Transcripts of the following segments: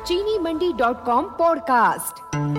चीनीमंडी.com podcast.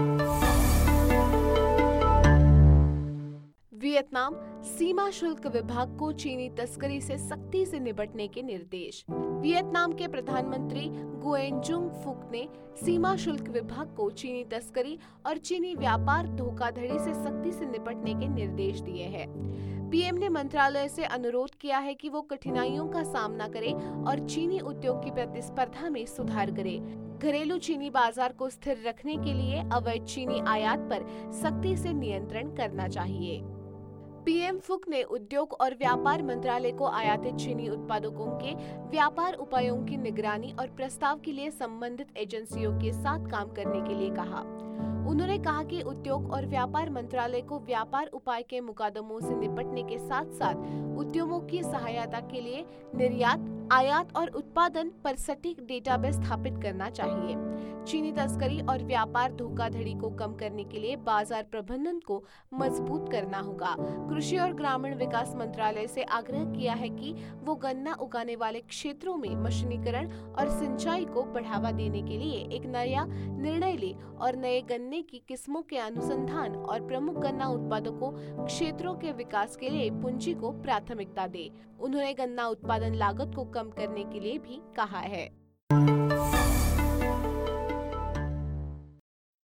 Vietnam सीमा शुल्क विभाग को चीनी तस्करी से सख्ती से निपटने के निर्देश। वियतनाम के प्रधानमंत्री गुएन फुक ने सीमा शुल्क विभाग को चीनी तस्करी और चीनी व्यापार धोखाधड़ी से सख्ती से निपटने के निर्देश दिए हैं। पीएम ने मंत्रालय से अनुरोध किया है कि वो कठिनाइयों का सामना करे और चीनी उद्योग की प्रतिस्पर्धा में सुधार करे। घरेलू चीनी बाजार को स्थिर रखने के लिए अवैध चीनी आयात पर सख्ती से नियंत्रण करना चाहिए। पीएम फुक ने उद्योग और व्यापार मंत्रालय को आयातित चीनी उत्पादकों के व्यापार उपायों की निगरानी और प्रस्ताव के लिए संबंधित एजेंसियों के साथ काम करने के लिए कहा। उन्होंने कहा कि उद्योग और व्यापार मंत्रालय को व्यापार उपाय के मुकदमों से निपटने के साथ साथ उद्यमों की सहायता के लिए निर्यात, आयात और उत्पादन पर सटीक डेटाबेस स्थापित करना चाहिए। चीनी तस्करी और व्यापार धोखाधड़ी को कम करने के लिए बाजार प्रबंधन को मजबूत करना होगा। कृषि और ग्रामीण विकास मंत्रालय से आग्रह किया है कि वो गन्ना उगाने वाले क्षेत्रों में मशीनीकरण और सिंचाई को बढ़ावा देने के लिए एक नया निर्णय ले और नए गन्ने की किस्मों के अनुसंधान और प्रमुख गन्ना उत्पादकों क्षेत्रों के विकास के लिए पूंजी को प्राथमिकता दे। उन्होंने गन्ना उत्पादन लागत को कम करने के लिए भी कहा है।